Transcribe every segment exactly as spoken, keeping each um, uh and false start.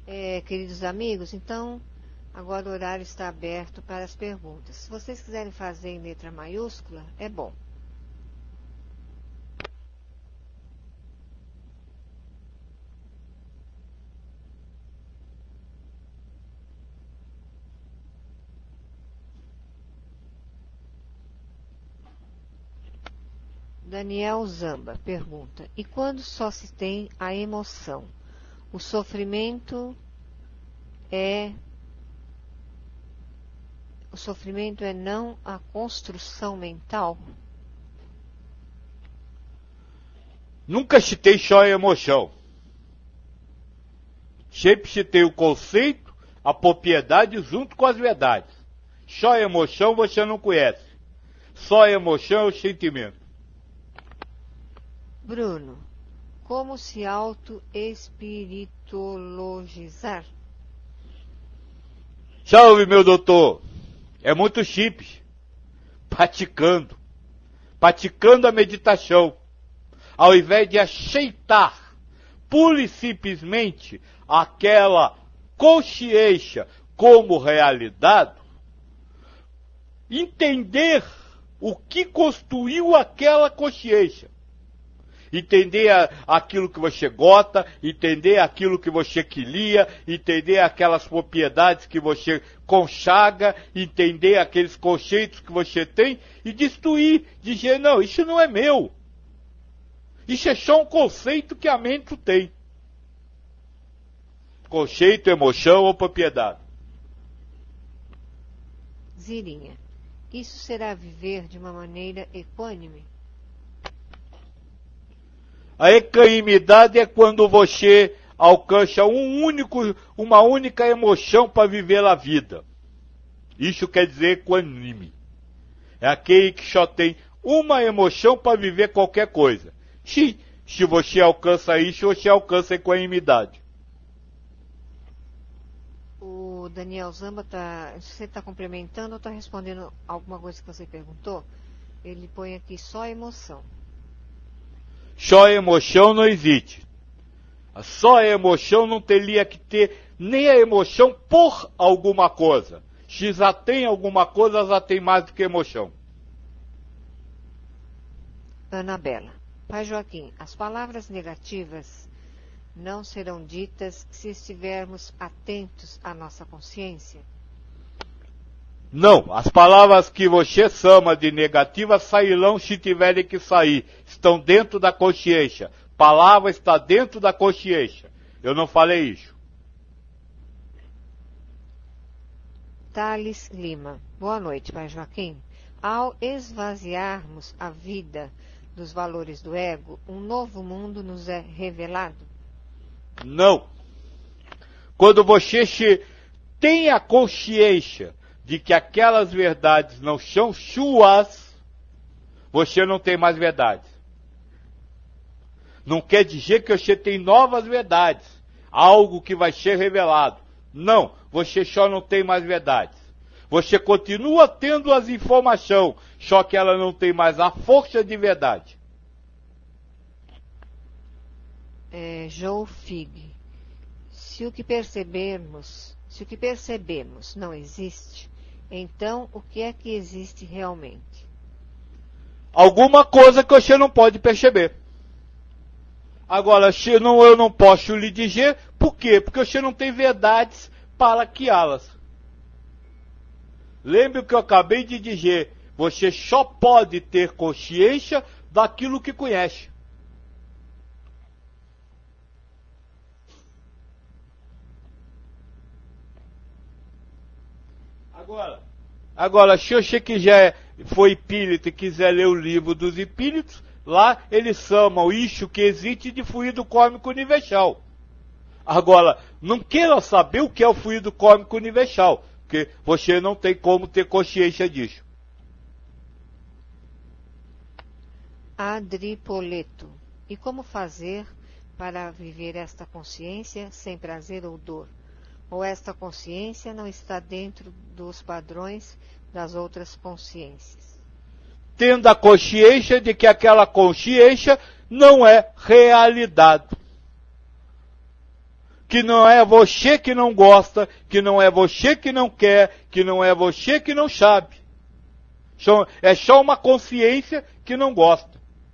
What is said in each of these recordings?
É, queridos amigos, então, agora o horário está aberto para as perguntas. Se vocês quiserem fazer em letra maiúscula, é bom. Daniel Zamba pergunta: e quando só se tem a emoção? O sofrimento é o sofrimento é não a construção mental? Nunca citei só a emoção. Sempre citei o conceito, a propriedade junto com as verdades. Só a emoção você não conhece. Só a emoção é o sentimento. Bruno, como se auto-espirituologizar? Salve, meu doutor. É muito simples. Praticando. Praticando a meditação. Ao invés de aceitar pura e simplesmente aquela consciência como realidade, entender o que construiu aquela consciência. Entender a, aquilo que você gota, entender aquilo que você quilia, entender aquelas propriedades que você consagra, entender aqueles conceitos que você tem e destruir, dizer, não, isso não é meu. Isso é só um conceito que a mente tem. Conceito, emoção ou propriedade. Zirinha, isso será viver de uma maneira equânime? A equanimidade é quando você alcança um único, uma única emoção para viver a vida. Isso quer dizer equânime. É aquele que só tem uma emoção para viver qualquer coisa. Se, se você alcança isso, você alcança a equanimidade. O Daniel Zamba, tá, você está complementando ou está respondendo alguma coisa que você perguntou? Ele põe aqui só emoção. Só emoção não existe. Só a emoção não teria que ter nem a emoção por alguma coisa. Se já tem alguma coisa, já tem mais do que emoção. Anabela. Pai Joaquim, as palavras negativas não serão ditas se estivermos atentos à nossa consciência? Não, as palavras que você chama de negativas sairão se tiverem que sair. Estão dentro da consciência. Palavra está dentro da consciência. Eu não falei isso. Thales Lima. Boa noite, Pai Joaquim. Ao esvaziarmos a vida dos valores do ego, um novo mundo nos é revelado? Não. Quando você tem a consciência de que aquelas verdades não são suas, você não tem mais verdades. Não quer dizer que você tem novas verdades, algo que vai ser revelado. Não, você só não tem mais verdades. Você continua tendo as informações, só que ela não tem mais a força de verdade. É, Joe Fig. Se o que percebermos, se o que percebemos não existe, então o que é que existe realmente? Alguma coisa que você não pode perceber. Agora, se não, eu não posso lhe dizer, por quê? Porque você não tem verdades para guiá-las. Lembre o que eu acabei de dizer, você só pode ter consciência daquilo que conhece. Agora, agora, se você quiser, for espírita e quiser ler o livro dos espíritos, lá eles chamam isso que existe de fluido cósmico universal. Agora, não queira saber o que é o fluido cósmico universal, porque você não tem como ter consciência disso. Adripoleto. E como fazer para viver esta consciência sem prazer ou dor? Ou esta consciência não está dentro dos padrões das outras consciências? Tendo a consciência de que aquela consciência não é realidade. que não é você que não gosta, que não é você que não quer, que não é você que não sabe. É só uma consciência que não gosta.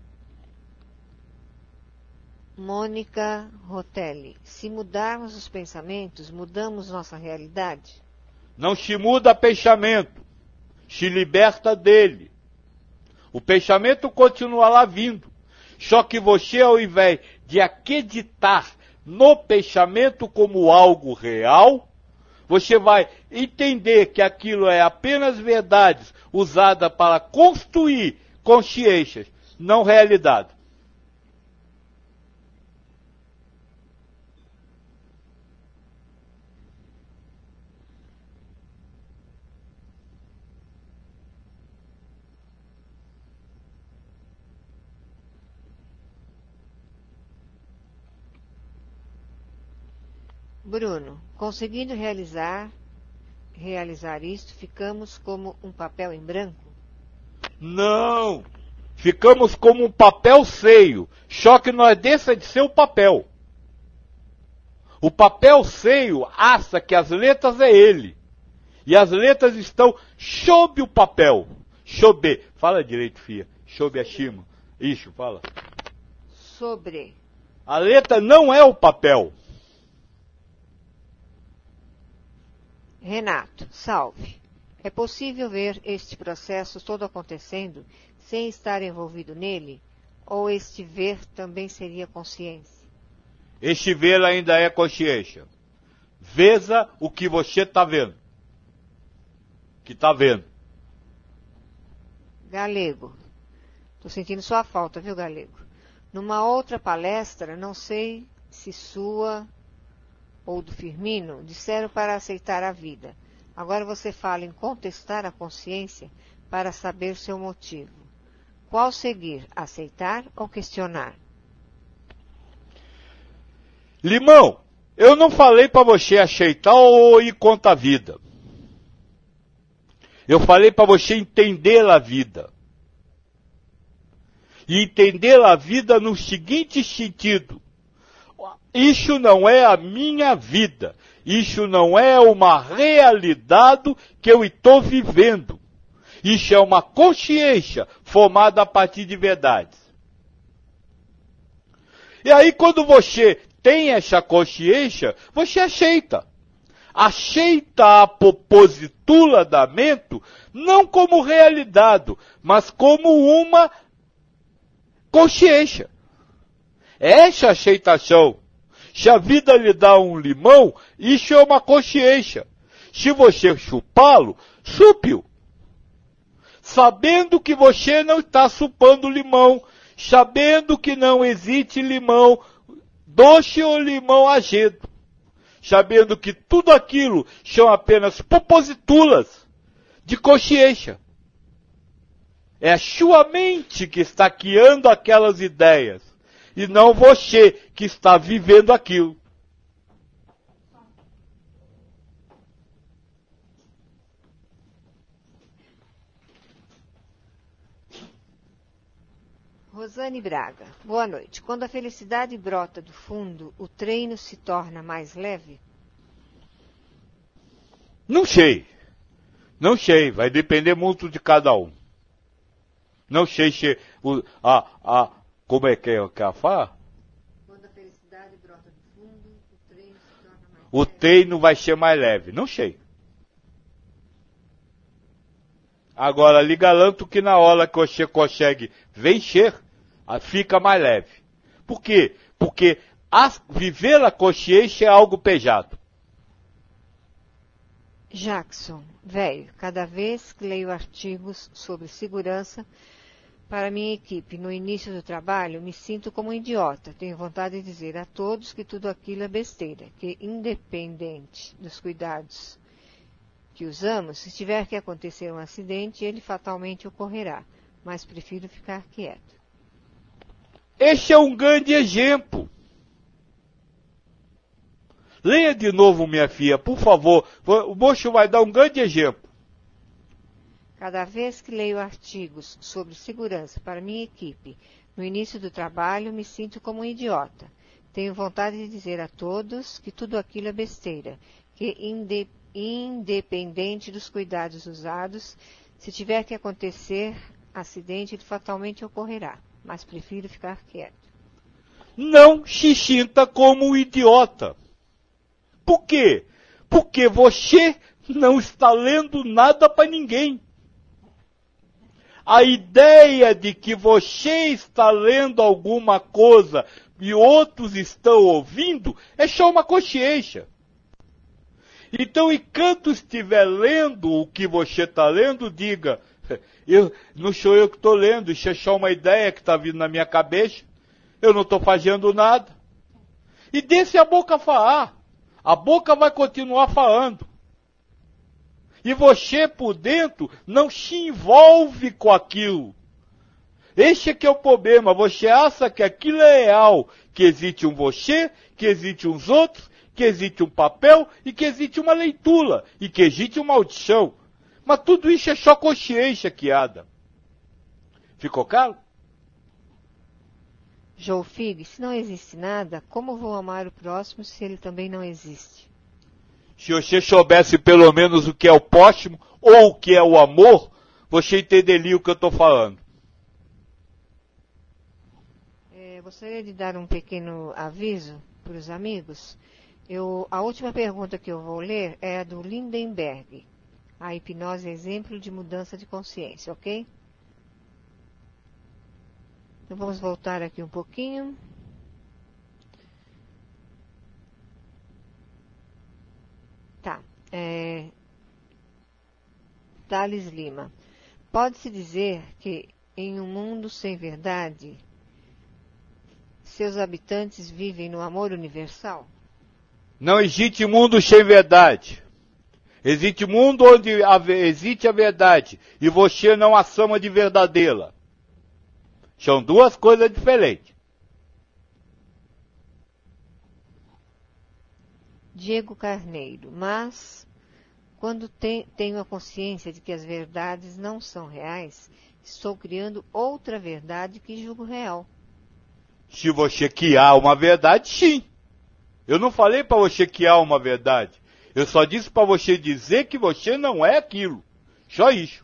Mônica Rotelli. Se mudarmos os pensamentos, mudamos nossa realidade? Não se muda pensamento, se liberta dele. O pensamento continua lá vindo. Só que você, ao invés de acreditar no pensamento como algo real, você vai entender que aquilo é apenas verdades usadas para construir consciências, não realidade. Bruno, conseguindo realizar, realizar isto, ficamos como um papel em branco? Não! Ficamos como um papel seio, só que nós deixa de ser o papel. O papel seio acha que as letras é ele. E as letras estão sob o papel. Sob. Fala direito, filha. Sob acima. Isso, fala. Sobre. A letra não é o papel. Renato, salve. É possível ver este processo todo acontecendo sem estar envolvido nele? Ou este ver também seria consciência? Este ver ainda é consciência. Veja o que você está vendo. Que está vendo. Galego. Estou sentindo sua falta, viu, Galego? Numa outra palestra, não sei se sua ou do Firmino, disseram para aceitar a vida. Agora você fala em contestar a consciência para saber seu motivo. Qual seguir? Aceitar ou questionar? Limão, eu não falei para você aceitar ou ir contra a vida. Eu falei para você entender a vida. E entender a vida no seguinte sentido. Isso não é a minha vida. Isso não é uma realidade que eu estou vivendo. Isso é uma consciência formada a partir de verdades. E aí quando você tem essa consciência, você aceita. Aceita a propositula da mente não como realidade, mas como uma consciência. Essa aceitação. Se a vida lhe dá um limão, isso é uma consciência. Se você chupá-lo, chupe-o. Sabendo que você não está chupando limão, sabendo que não existe limão doce ou limão azedo, sabendo que tudo aquilo são apenas propositulas de consciência. É a sua mente que está criando aquelas ideias. E não você que está vivendo aquilo. Rosane Braga, boa noite. Quando a felicidade brota do fundo, o treino se torna mais leve? Não sei. Não sei. Vai depender muito de cada um. Não sei se o, a, a, como é que é que ela fala? Quando a felicidade brota do fundo, o treino se torna mais leve. O treino vai ser mais leve. Não sei. Agora, lhe garanto que na hora que você consegue vencer, fica mais leve. Por quê? Porque a, viver a consciência é algo pesado. Jackson, velho, cada vez que leio artigos sobre segurança para minha equipe no início do trabalho, me sinto como um idiota. Tenho vontade de dizer a todos que tudo aquilo é besteira, que independente dos cuidados que usamos, se tiver que acontecer um acidente, ele fatalmente ocorrerá, mas prefiro ficar quieto. Este é um grande exemplo. Leia de novo, minha filha, por favor. O moço vai dar um grande exemplo. Cada vez que leio artigos sobre segurança para minha equipe no início do trabalho, me sinto como um idiota. Tenho vontade de dizer a todos que tudo aquilo é besteira, que inde, independente dos cuidados usados, se tiver que acontecer acidente, ele fatalmente ocorrerá, mas prefiro ficar quieto. Não xixinta como um idiota. Por quê? Porque você não está lendo nada para ninguém. A ideia de que você está lendo alguma coisa e outros estão ouvindo é só uma consciência. Então, enquanto estiver lendo o que você está lendo, diga, eu, não sou eu que estou lendo, isso é só uma ideia que está vindo na minha cabeça, eu não estou fazendo nada. E deixe a boca falar. A boca vai continuar falando. E você, por dentro, não se envolve com aquilo. Esse é que é o problema. Você acha que aquilo é real, que existe um você, que existe uns outros, que existe um papel e que existe uma leitura e que existe uma audição. Mas tudo isso é só consciência que anda. Ficou claro? Joe Fig, se não existe nada, como vou amar o próximo se ele também não existe? Se você soubesse pelo menos o que é o próximo ou o que é o amor, você entenderia o que eu estou falando. É, gostaria de dar um pequeno aviso para os amigos. Eu, a última pergunta que eu vou ler é a do Lindenberg. A hipnose é exemplo de mudança de consciência, ok? Então vamos voltar aqui um pouquinho. Tá. É... Thales Lima. Pode-se dizer que em um mundo sem verdade, seus habitantes vivem no amor universal? Não existe mundo sem verdade. Existe mundo onde existe a verdade e você não a chama de verdadeira. São duas coisas diferentes. Diego Carneiro. Mas, quando te, tenho a consciência de que as verdades não são reais, estou criando outra verdade que julgo real. Se você criar uma verdade, sim. Eu não falei para você criar uma verdade. Eu só disse para você dizer que você não é aquilo. Só isso.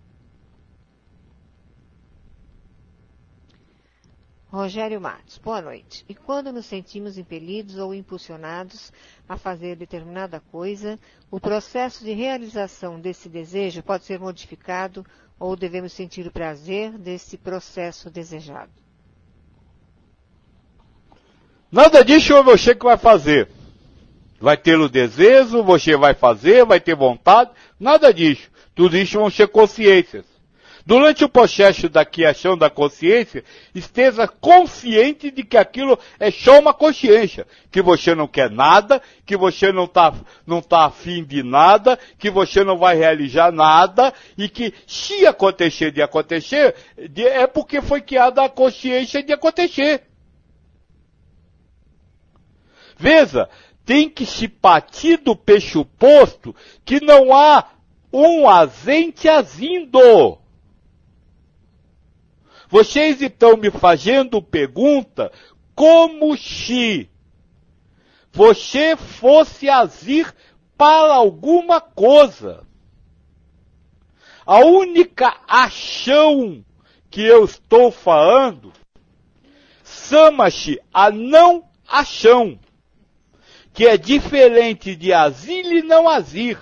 Rogério Matos, boa noite. E quando nos sentimos impelidos ou impulsionados a fazer determinada coisa, o processo de realização desse desejo pode ser modificado ou devemos sentir o prazer desse processo desejado? Nada disso é você que vai fazer. Vai ter o desejo, você vai fazer, vai ter vontade, nada disso. Tudo isso vão ser consciências. Durante o processo da criação da consciência, esteja consciente de que aquilo é só uma consciência, que você não quer nada, que você não está não tá afim de nada, que você não vai realizar nada, e que se acontecer de acontecer, de, é porque foi criada a consciência de acontecer. Veja, tem que se partir do pressuposto que não há um azente azindo. Vocês estão me fazendo pergunta como se você fosse agir para alguma coisa. A única ação que eu estou falando chama-se a não ação, que é diferente de agir e não agir.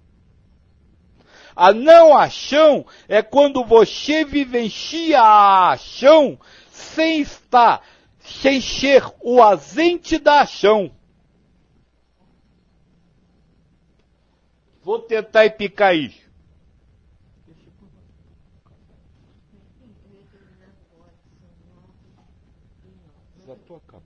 A não ação é quando você vivencia a ação sem estar, sem ser o agente da ação. Vou tentar explicar isso. Já estou acabando.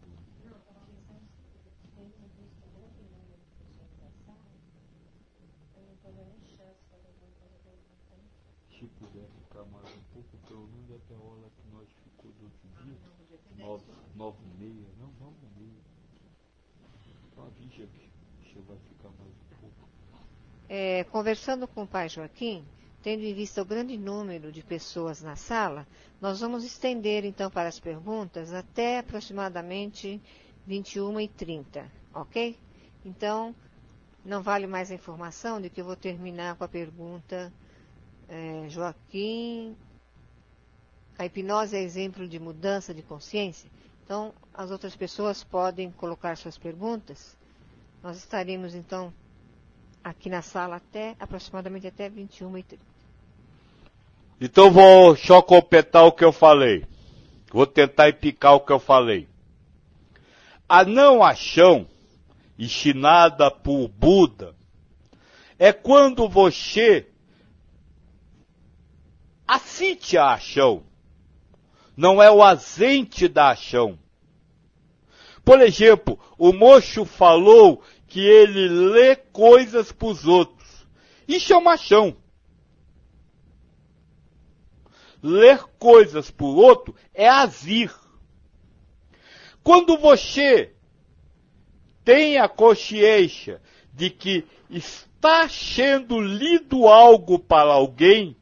Se puder ficar mais um pouco, pelo menos até a hora que nós ficou do outro dia, nove, nove e meia, não, nove e meia. Avisa que você vai ficar mais um pouco. É, conversando com o pai Joaquim, tendo em vista o grande número de pessoas na sala, nós vamos estender então para as perguntas até aproximadamente vinte e uma e trinta, ok? Então, não vale mais a informação de que eu vou terminar com a pergunta, é, Joaquim, a hipnose é exemplo de mudança de consciência? Então, as outras pessoas podem colocar suas perguntas. Nós estaremos, então, aqui na sala até, aproximadamente até vinte e uma e trinta. Então vou só completar o que eu falei. Vou tentar picar o que eu falei. A não ação, ensinada por Buda, é quando você assiste a ação. Não é o agente da ação. Por exemplo, o moço falou que ele lê coisas para os outros. Isso é uma ação. Ler coisas para o outro é agir. Quando você tem a consciência de que está sendo lido algo para alguém,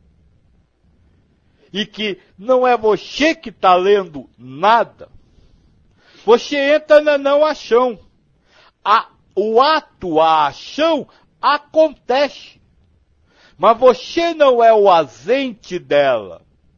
e que não é você que está lendo nada, você entra na não ação. A, o ato, a ação, acontece. Mas você não é o agente dela.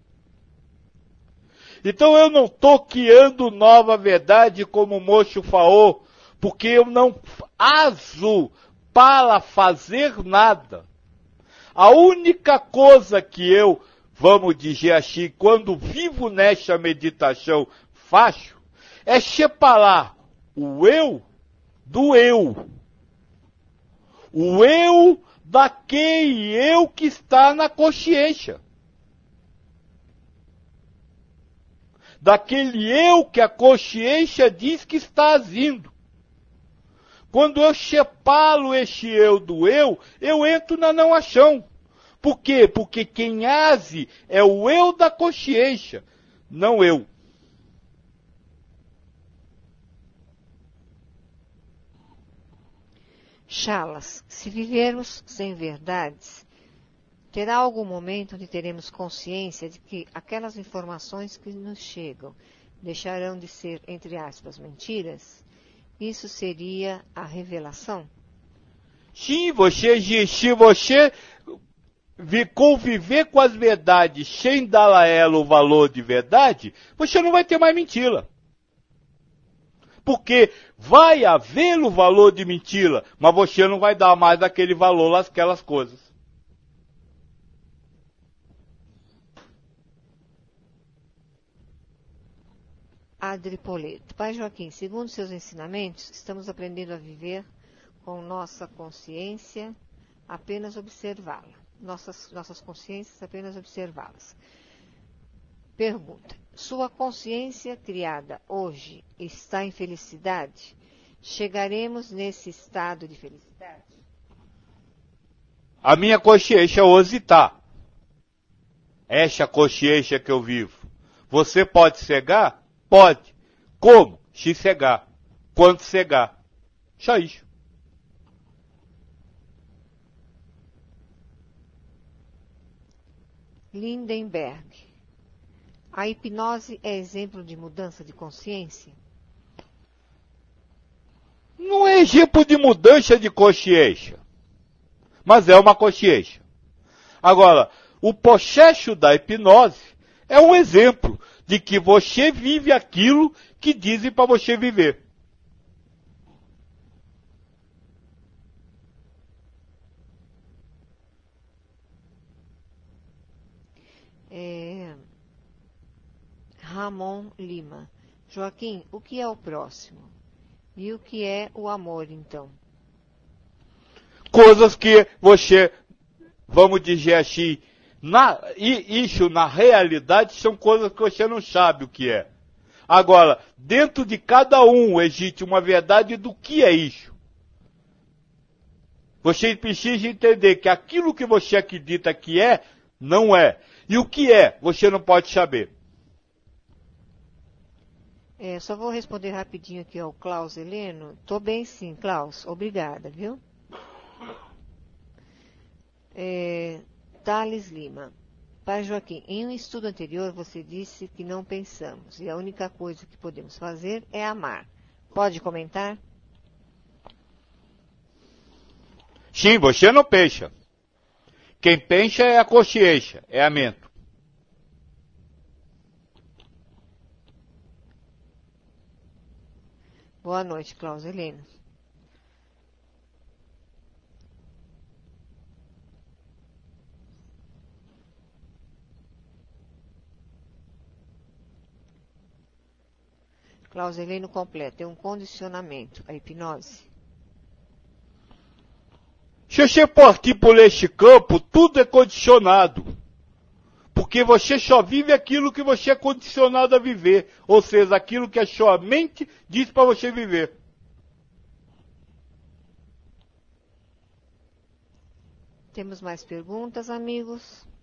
Então eu não estou criando nova verdade, como o moço falou, porque eu não aso para fazer nada. A única coisa que eu, vamos dizer assim, quando vivo nesta meditação, faço, é separar o eu do eu. O eu daquele eu que está na consciência. Daquele eu que a consciência diz que está agindo. Quando eu separo esse eu do eu, eu entro na não ação. Por quê? Porque quem age é o eu da consciência, não eu. Chalas, se vivermos sem verdades, terá algum momento onde teremos consciência de que aquelas informações que nos chegam deixarão de ser, entre aspas, mentiras? Isso seria a revelação? Sim, você, se você conviver com as verdades sem dar a ela o valor de verdade, você não vai ter mais mentira. Porque vai haver o valor de mentira, mas você não vai dar mais aquele valor àquelas coisas. Adri Poleto. Pai Joaquim, segundo seus ensinamentos, estamos aprendendo a viver com nossa consciência, apenas observá-la. Nossas, nossas consciências, apenas observá-las. Pergunta. Sua consciência criada hoje está em felicidade? Chegaremos nesse estado de felicidade? A minha consciência hoje está. Essa consciência que eu vivo. Você pode cegar? Pode. Como? Se cegar. Quando cegar. Só isso. Lindenberg. A hipnose é exemplo de mudança de consciência? Não é exemplo de mudança de consciência. Mas é uma consciência. Agora, o processo da hipnose é um exemplo de que você vive aquilo que dizem para você viver. É... Ramon Lima. Joaquim, o que é o próximo? E o que é o amor, então? Coisas que você, vamos dizer assim, na, isso na realidade são coisas que você não sabe o que é. Agora, dentro de cada um existe uma verdade do que é isso. Você precisa entender que aquilo que você acredita que é, não é. E o que é, você não pode saber. É, só vou responder rapidinho aqui ao Klaus Heleno. Tô bem sim, Klaus. Obrigada, viu? É, Thales Lima. Pai Joaquim, em um estudo anterior você disse que não pensamos e a única coisa que podemos fazer é amar. Pode comentar? Sim, você não pensa. Quem pensa é a consciência, é a mente. Boa noite, Clauselino. Clauselino completa, é um condicionamento, a hipnose. Se você partir por este campo, tudo é condicionado. Porque você só vive aquilo que você é condicionado a viver. Ou seja, aquilo que a sua mente diz para você viver. Temos mais perguntas, amigos?